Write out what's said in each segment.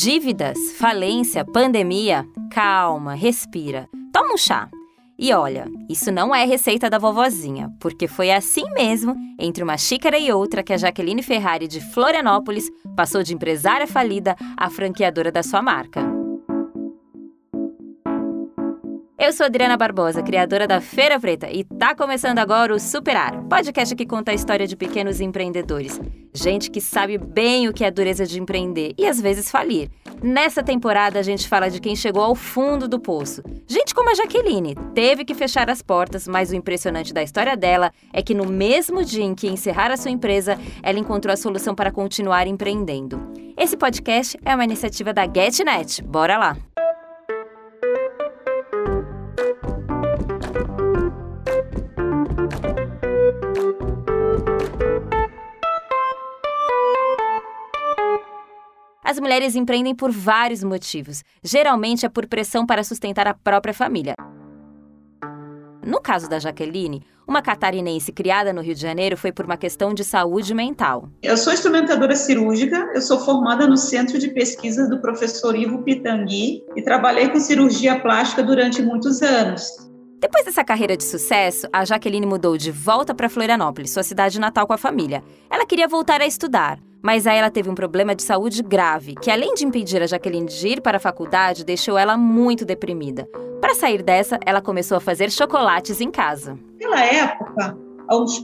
Dívidas, falência, pandemia? Calma, respira. Toma um chá. E olha, isso não é receita da vovozinha, porque foi assim mesmo, entre uma xícara e outra, que a Jaqueline Ferrari de Florianópolis passou de empresária falida a franqueadora da sua marca. Eu sou Adriana Barbosa, criadora da Feira Preta, e tá começando agora o Superar, podcast que conta a história de pequenos empreendedores. Gente que sabe bem o que é a dureza de empreender e às vezes falir. Nessa temporada a gente fala de quem chegou ao fundo do poço. Gente como a Jaqueline, teve que fechar as portas, mas o impressionante da história dela é que no mesmo dia em que encerrar a sua empresa, ela encontrou a solução para continuar empreendendo. Esse podcast é uma iniciativa da GetNet. Bora lá! As mulheres empreendem por vários motivos. Geralmente é por pressão para sustentar a própria família. No caso da Jaqueline, uma catarinense criada no Rio de Janeiro foi por uma questão de saúde mental. Eu sou instrumentadora cirúrgica, eu sou formada no Centro de Pesquisas do professor Ivo Pitangui e trabalhei com cirurgia plástica durante muitos anos. Depois dessa carreira de sucesso, a Jaqueline mudou de volta para Florianópolis, sua cidade natal, com a família. Ela queria voltar a estudar, mas aí ela teve um problema de saúde grave, que além de impedir a Jaqueline de ir para a faculdade, deixou ela muito deprimida. Para sair dessa, ela começou a fazer chocolates em casa. Naquela época, há uns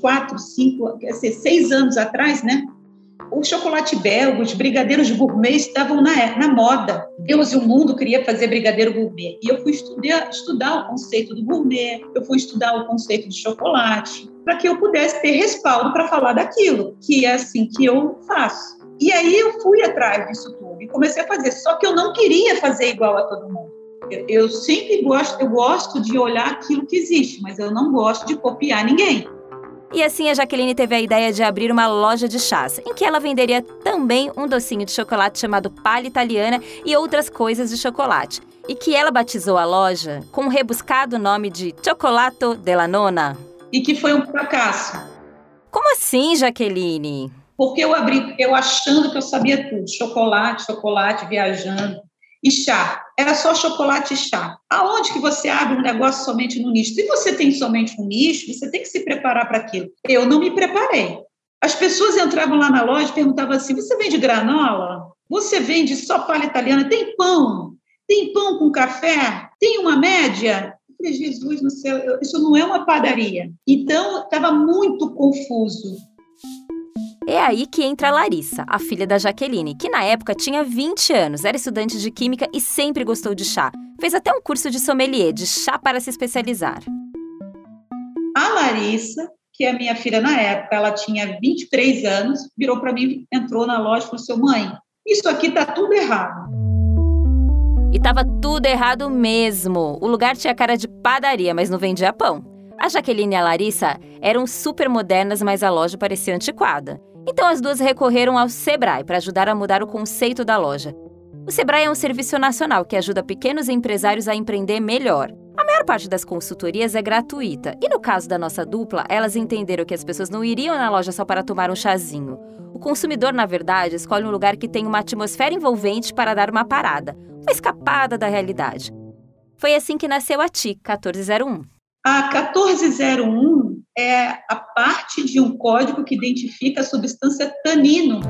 6 anos atrás, né? O chocolate belga, os brigadeiros gourmet estavam na moda. Deus e o mundo queria fazer brigadeiro gourmet. E eu fui estudar o conceito do gourmet, eu fui estudar o conceito de chocolate, para que eu pudesse ter respaldo para falar daquilo, que é assim que eu faço. E aí eu fui atrás disso tudo e comecei a fazer. Só que eu não queria fazer igual a todo mundo. Eu sempre gosto de olhar aquilo que existe, mas eu não gosto de copiar ninguém. E assim a Jaqueline teve a ideia de abrir uma loja de chás, em que ela venderia também um docinho de chocolate chamado palha italiana e outras coisas de chocolate, e que ela batizou a loja com o rebuscado nome de Cioccolato della Nonna. E que foi um fracasso. Como assim, Jaqueline? Porque eu abri, eu achando que eu sabia tudo, chocolate, viajando. E chá, era só chocolate e chá. Aonde que você abre um negócio somente no nicho? Se você tem somente um nicho, você tem que se preparar para aquilo. Eu não me preparei. As pessoas entravam lá na loja e perguntavam assim, você vende granola? Você vende só palha italiana? Tem pão? Tem pão com café? Tem uma média? Eu falei, Jesus no céu, isso não é uma padaria. Então, estava muito confuso. É aí que entra a Larissa, a filha da Jaqueline, que na época tinha 20 anos, era estudante de química e sempre gostou de chá. Fez até um curso de sommelier, de chá para se especializar. A Larissa, que é a minha filha na época, ela tinha 23 anos, virou para mim, entrou na loja e falou assim, mãe, isso aqui tá tudo errado. E tava tudo errado mesmo. O lugar tinha cara de padaria, mas não vendia pão. A Jaqueline e a Larissa eram super modernas, mas a loja parecia antiquada. Então as duas recorreram ao Sebrae para ajudar a mudar o conceito da loja. O Sebrae é um serviço nacional que ajuda pequenos empresários a empreender melhor. A maior parte das consultorias é gratuita. E no caso da nossa dupla, elas entenderam que as pessoas não iriam na loja só para tomar um chazinho. O consumidor, na verdade, escolhe um lugar que tem uma atmosfera envolvente para dar uma parada, uma escapada da realidade. Foi assim que nasceu a TI 1401. A 1401 é a parte de um código que identifica a substância tanino.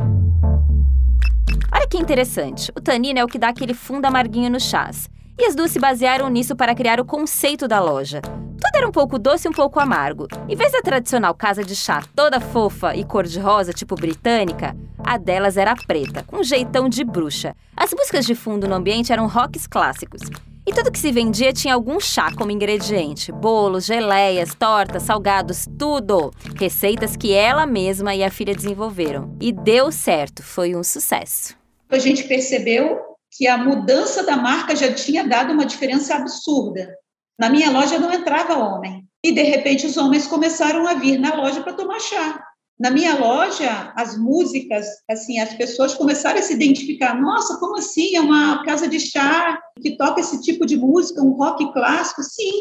Olha que interessante, o tanino é o que dá aquele fundo amarguinho no chás. E as duas se basearam nisso para criar o conceito da loja. Tudo era um pouco doce e um pouco amargo. Em vez da tradicional casa de chá toda fofa e cor-de-rosa, tipo britânica, a delas era preta, com um jeitão de bruxa. As músicas de fundo no ambiente eram rocks clássicos. E tudo que se vendia tinha algum chá como ingrediente. Bolos, geleias, tortas, salgados, tudo. Receitas que ela mesma e a filha desenvolveram. E deu certo, foi um sucesso. A gente percebeu que a mudança da marca já tinha dado uma diferença absurda. Na minha loja não entrava homem. E, de repente, os homens começaram a vir na loja para tomar chá. Na minha loja, as músicas, assim, as pessoas começaram a se identificar. Nossa, como assim? É uma casa de chá que toca esse tipo de música, um rock clássico? Sim,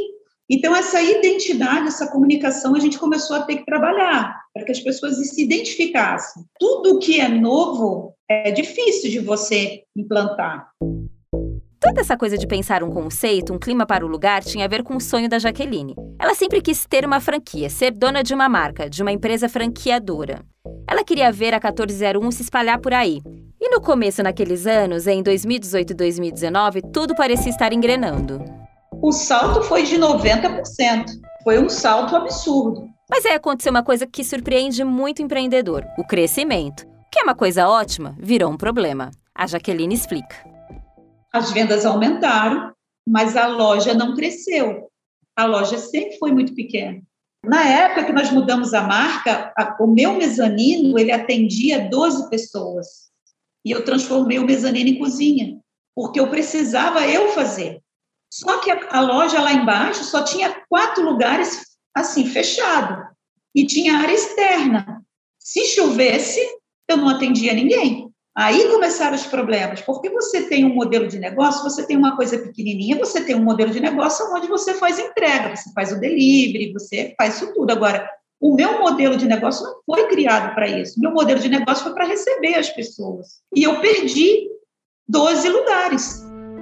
Então, essa identidade, essa comunicação, a gente começou a ter que trabalhar para que as pessoas se identificassem. Tudo que é novo é difícil de você implantar. Toda essa coisa de pensar um conceito, um clima para o lugar, tinha a ver com o sonho da Jaqueline. Ela sempre quis ter uma franquia, ser dona de uma marca, de uma empresa franqueadora. Ela queria ver a 1401 se espalhar por aí. E no começo, naqueles anos, em 2018 e 2019, tudo parecia estar engrenando. O salto foi de 90%. Foi um salto absurdo. Mas aí aconteceu uma coisa que surpreende muito o empreendedor, o crescimento. Que é uma coisa ótima, virou um problema. A Jaqueline explica. As vendas aumentaram, mas a loja não cresceu. A loja sempre foi muito pequena. Na época que nós mudamos a marca, o meu mezanino, ele atendia 12 pessoas. E eu transformei o mezanino em cozinha, porque eu precisava fazer. Só que a loja lá embaixo só tinha 4 lugares, assim, fechado. E tinha área externa. Se chovesse, eu não atendia ninguém. Aí começaram os problemas, porque você tem um modelo de negócio, você tem uma coisa pequenininha, você tem um modelo de negócio onde você faz entrega, você faz o delivery, você faz isso tudo. Agora, o meu modelo de negócio não foi criado para isso. O meu modelo de negócio foi para receber as pessoas. E eu perdi 12 lugares.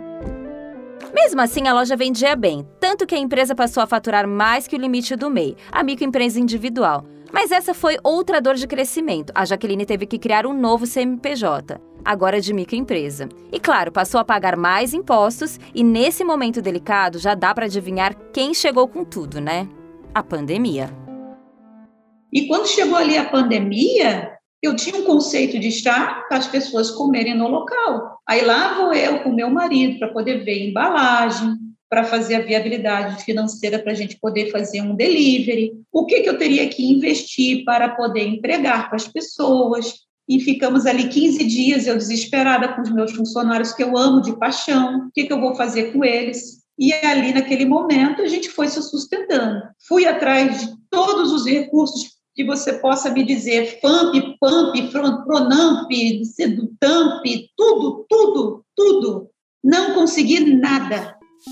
Mesmo assim, a loja vendia bem, tanto que a empresa passou a faturar mais que o limite do MEI, a microempresa individual. Mas essa foi outra dor de crescimento. A Jaqueline teve que criar um novo CNPJ, agora de microempresa. E claro, passou a pagar mais impostos e nesse momento delicado já dá para adivinhar quem chegou com tudo, né? A pandemia. E quando chegou ali a pandemia, eu tinha um conceito de estar para as pessoas comerem no local. Aí lá vou eu com meu marido para poder ver embalagem, para fazer a viabilidade financeira para a gente poder fazer um delivery. O que eu teria que investir para poder empregar para as pessoas. E ficamos ali 15 dias, eu desesperada com os meus funcionários, que eu amo de paixão. O que eu vou fazer com eles? E ali, naquele momento, a gente foi se sustentando. Fui atrás de todos os recursos que você possa me dizer, FAMP, PAMP, PRONAMP, SEDUTAMP, tudo. Não consegui nada.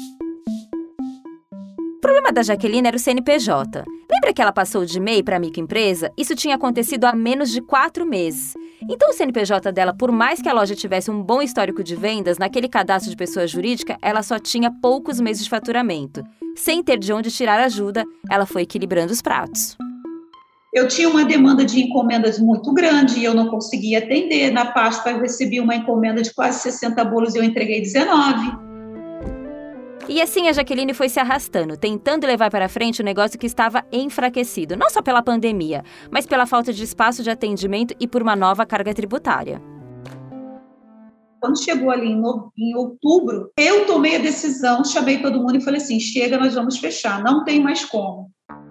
O problema da Jaqueline era o CNPJ. Lembra que ela passou de MEI para microempresa? Isso tinha acontecido há menos de 4 meses. Então o CNPJ dela, por mais que a loja tivesse um bom histórico de vendas, naquele cadastro de pessoa jurídica, ela só tinha poucos meses de faturamento. Sem ter de onde tirar ajuda, ela foi equilibrando os pratos. Eu tinha uma demanda de encomendas muito grande e eu não conseguia atender. Na Páscoa eu recebi uma encomenda de quase 60 bolos e eu entreguei 19. E assim a Jaqueline foi se arrastando, tentando levar para frente o negócio que estava enfraquecido, não só pela pandemia, mas pela falta de espaço de atendimento e por uma nova carga tributária. Quando chegou ali em outubro, eu tomei a decisão, chamei todo mundo e falei assim, chega, nós vamos fechar, não tem mais como.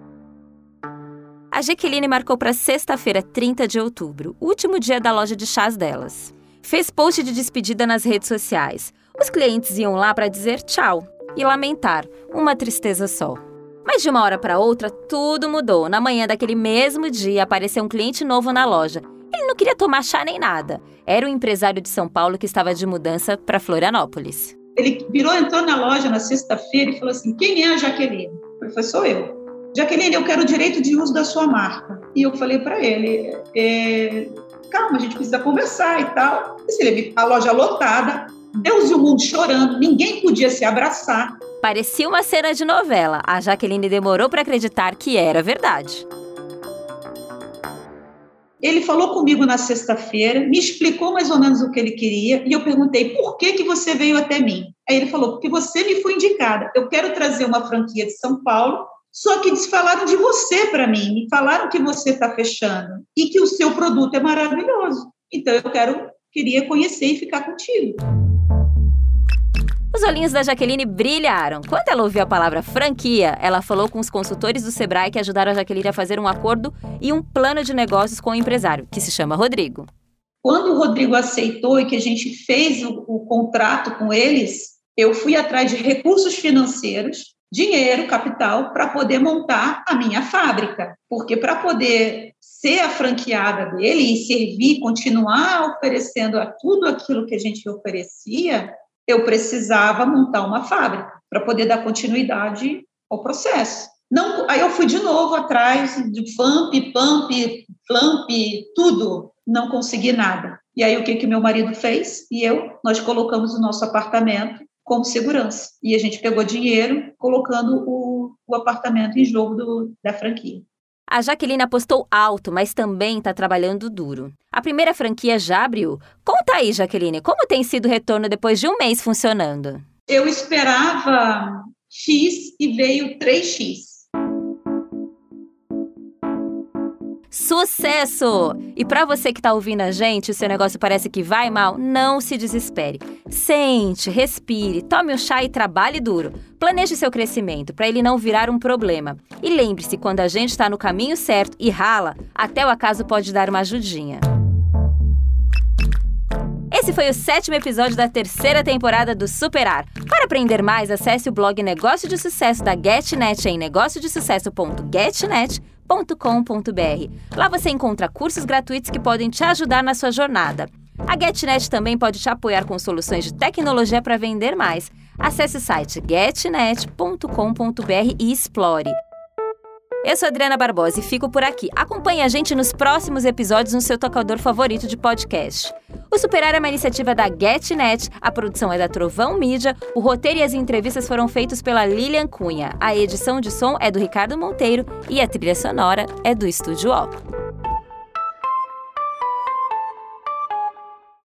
A Jaqueline marcou para sexta-feira, 30 de outubro, último dia da loja de chás delas. Fez post de despedida nas redes sociais. Os clientes iam lá para dizer tchau e lamentar, uma tristeza só. Mas de uma hora para outra, tudo mudou. Na manhã daquele mesmo dia, apareceu um cliente novo na loja. Ele não queria tomar chá nem nada. Era um empresário de São Paulo que estava de mudança para Florianópolis. Ele entrou na loja na sexta-feira e falou assim, quem é a Jaqueline? Eu falei, sou eu. Jaqueline, eu quero o direito de uso da sua marca. E eu falei para ele, calma, a gente precisa conversar e tal. A loja lotada, Deus e o mundo chorando, ninguém podia se abraçar. Parecia uma cena de novela. A Jaqueline demorou para acreditar que era verdade. Ele falou comigo na sexta-feira, me explicou mais ou menos o que ele queria, e eu perguntei, por que você veio até mim? Aí ele falou, porque você me foi indicada. Eu quero trazer uma franquia de São Paulo, só que eles falaram de você para mim, me falaram que você está fechando e que o seu produto é maravilhoso. Então, queria conhecer e ficar contigo. Os olhinhos da Jaqueline brilharam. Quando ela ouviu a palavra franquia, ela falou com os consultores do Sebrae que ajudaram a Jaqueline a fazer um acordo e um plano de negócios com o empresário, que se chama Rodrigo. Quando o Rodrigo aceitou e que a gente fez o contrato com eles, eu fui atrás de recursos financeiros, dinheiro, capital, para poder montar a minha fábrica. Porque para poder ser a franqueada dele e servir, continuar oferecendo tudo aquilo que a gente oferecia, eu precisava montar uma fábrica para poder dar continuidade ao processo. Não, aí eu fui de novo atrás de FAMP, PAMP, FLAMP, tudo. Não consegui nada. E aí o que meu marido fez? Nós colocamos o nosso apartamento como segurança. E a gente pegou dinheiro colocando o apartamento em jogo da franquia. A Jaqueline apostou alto, mas também está trabalhando duro. A primeira franquia já abriu. Conta aí, Jaqueline, como tem sido o retorno depois de um mês funcionando? Eu esperava X e veio 3X. Sucesso! E para você que está ouvindo a gente, o seu negócio parece que vai mal, não se desespere. Sente, respire, tome um chá e trabalhe duro. Planeje seu crescimento para ele não virar um problema. E lembre-se, quando a gente está no caminho certo e rala, até o acaso pode dar uma ajudinha. Esse foi o 7º episódio da 3ª temporada do Superar. Para aprender mais, acesse o blog Negócio de Sucesso da GetNet em negociodesucesso.getnet.com.br. Lá você encontra cursos gratuitos que podem te ajudar na sua jornada. A GetNet também pode te apoiar com soluções de tecnologia para vender mais. Acesse o site getnet.com.br e explore. Eu sou Adriana Barbosa e fico por aqui. Acompanhe a gente nos próximos episódios no seu tocador favorito de podcast. O Superar é uma iniciativa da GetNet, a produção é da Trovão Mídia, o roteiro e as entrevistas foram feitos pela Lilian Cunha, a edição de som é do Ricardo Monteiro e a trilha sonora é do Estúdio O.